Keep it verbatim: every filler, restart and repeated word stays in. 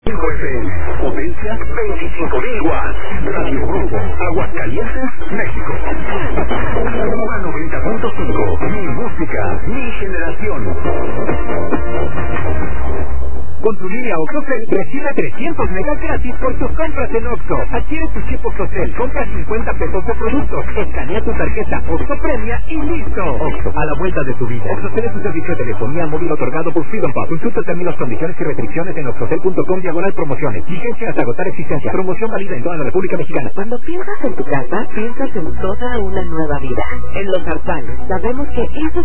cinco F M, potencia veinticinco mil watts. Radio Grupo, Aguascalientes, México. Cuba noventa punto cinco, mi música, mi generación. Con tu línea OxoCell recibe trescientos megas gratis por tus compras en Oxxo. Adquiere tu chip OxoCell, compra cincuenta pesos de productos, escanea tu tarjeta Oxxo Premia y listo. Oxxo, a la vuelta de tu vida. OxoCell es un servicio de telefonía móvil otorgado por Freedom Pub. Consulta términos, condiciones y restricciones en oxocell punto com diagonal promociones. Vigencia hasta agotar existencia. Promoción válida en toda la República Mexicana. Cuando piensas en tu casa, piensas en toda una nueva vida. En Los Arzanes sabemos que eso